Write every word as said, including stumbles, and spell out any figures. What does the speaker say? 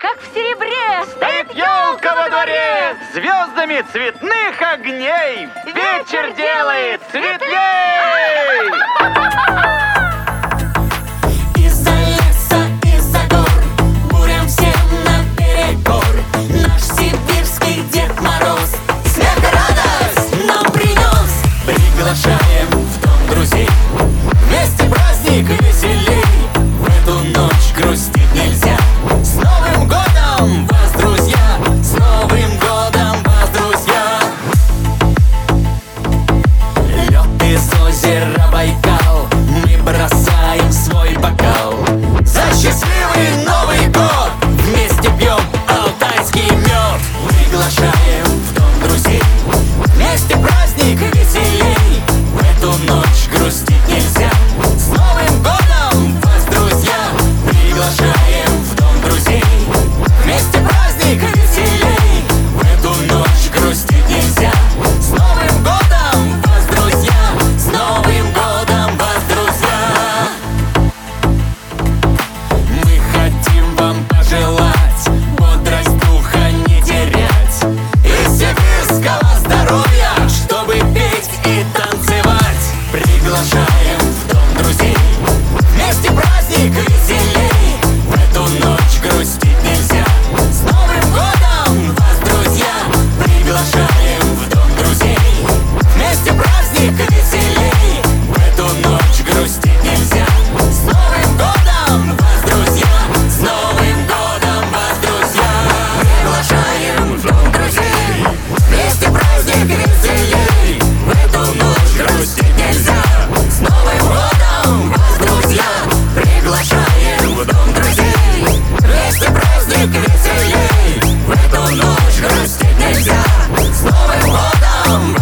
как в серебре, стоит елка во дворе, звездами цветных огней вечер делает светлей! Из-за леса, из-за гор, бурям всем наперекор, наш сибирский Дед Мороз смех и радость нам принес. Приглашаем в дом друзей, вместе праздник веселей. В эту ночь грустить нельзя. С Новым годом вас, друзья! С Новым годом вас, друзья! Лед из озера Байкал, мы бросаем свой бокал за счастливый Новый год. Вместе пьем алтайский мед. Приглашаем в дом друзей, вместе праздник веселей. В эту ночь грустить нельзя. С Новым годом вас, друзья! Приглашаем в дом друзей, вместе праздник веселей. В эту ночь грустить нельзя. С Новым годом вас, друзья! С Новым годом вас, друзья! Мы хотим вам пожелать бодрость духа не терять и сибирского здоровья, чтобы петь и танцевать. Приглашаем в дом друзей, вместе праздник веселей. В эту ночь грустить нельзя. С Новым годом вас, друзья! Приглашаем в дом друзей, вместе праздник веселей. В эту ночь грустить нельзя. С Новым годом вас, друзья! С Новым годом вас, друзья! Приглашаем в дом друзей, вместе праздник веселей. В эту ночь грустить нельзя. С Новым годом вас, друзья! Приглашаем в дом друзей, вместе праздник веселей. В эту ночь грустить нельзя. С Новым годом!